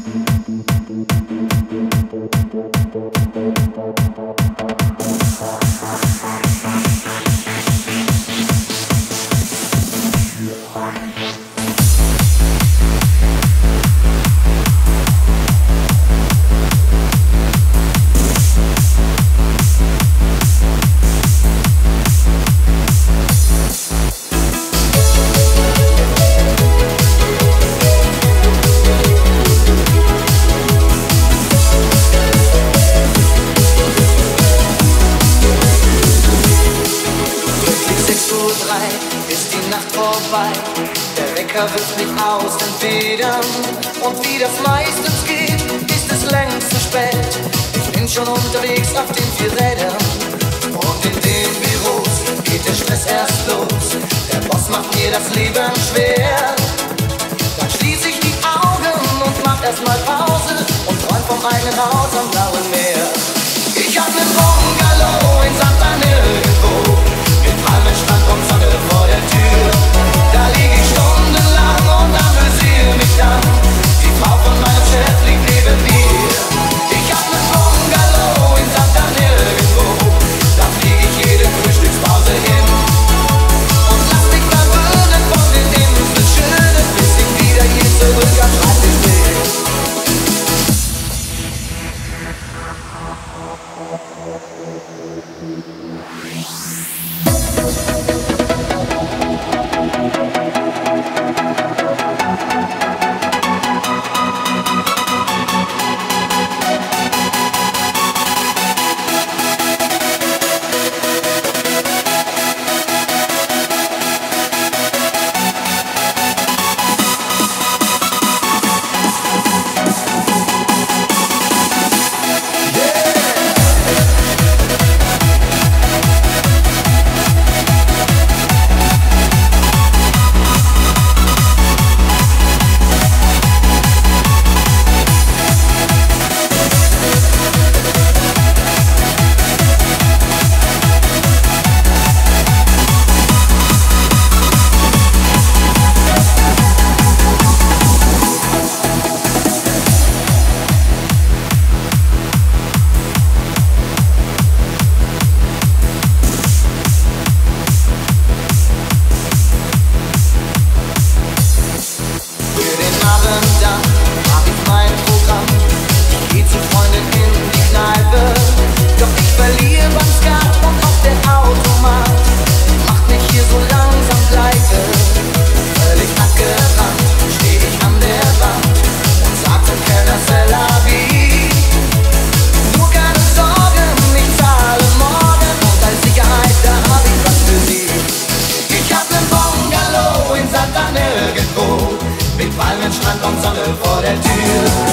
Ist die Nacht vorbei, der Wecker wirft mich aus den Federn. Und wie das meistens geht, ist es längst zu spät. Ich bin schon unterwegs auf den 4 Rädern. Und in den Büros geht der Stress erst los. Der Boss macht mir das Leben schwer. Dann schließe ich die Augen und mach erstmal Pause und träum vom eigenen Haus am blauen Meer. Ich hab nen Bungalow in Santa nirgendwo, mit Palmenstrand und Sonne vor der Tür. Da lieg ich stundenlang und amüsiere mich dann. Die Frau von meinem Chef liegt neben mir. Ich hab nen Bungalow in Santa nirgendwo, da flieg ich jede Frühstückspause hin. Und lass mich verwöhnen von den Inselschönen, bis ich wieder hier zurück am Schreibtisch bin. Mit Palmenstrand und Sonne vor der Tür.